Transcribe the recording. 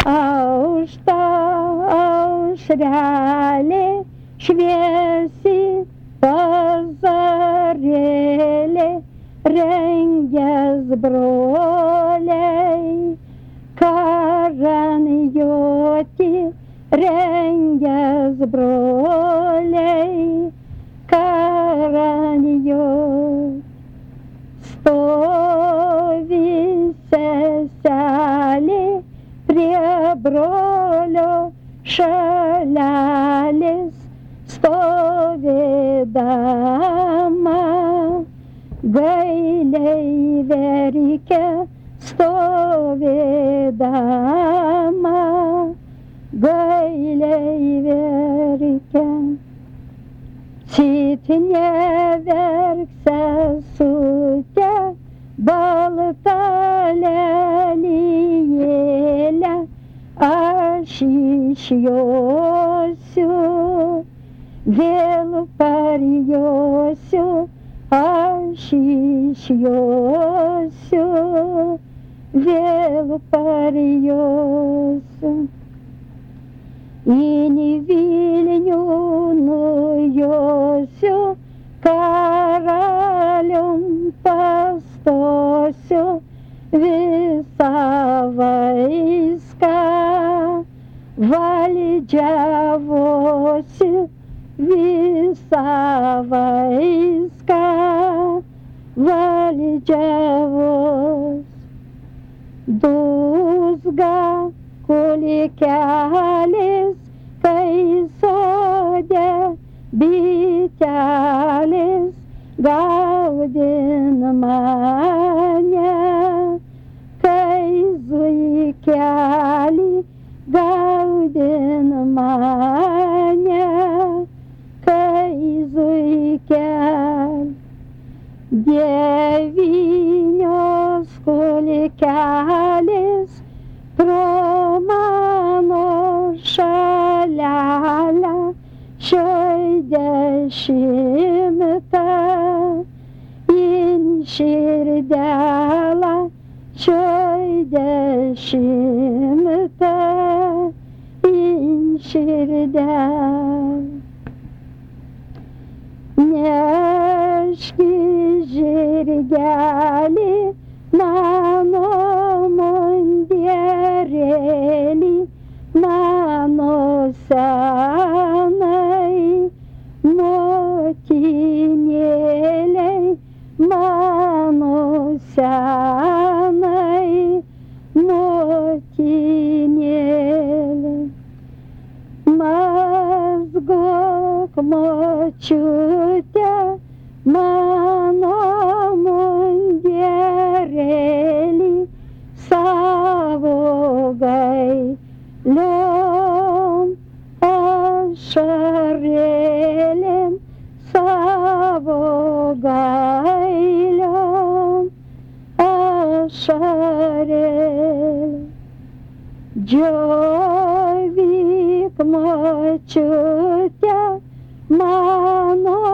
aušta aušrelė, šviesi pazarėlė, rengias broliai, karanjuoti, rengias broliai, karanjuoti. Stovi seselė prie brolio šalelis, stovėdama gailiai verkia, stovėdama gailiai verkia. Cit neverk sesute, balta lelijėlė, aš išjosiu, vėl parjosiu, aš išjosiu, vėl parjosiu. Į Vilnių nujosiu, karalium pastosiu, visą vaiską valdžiavosi, visą vaiską valdžiavos. Dūzga kulikelis, kai sode bitelis gaudin mane, kai zuikelį gaudin mane, kai zuikelį. Devynios kulikelis pro mano šalelę, šioj dešimtą, in širdelę, šioj dešimtą, in širdelę. Neški žirgelį, mano mundierėlį, mano senai motinėlei, mano senai motinėlei. Mazgok močiute, mano mundierėlį, savo gailiom ašarėlėm, savo gailiom ašarėlėm. Džiovyk močiute, mano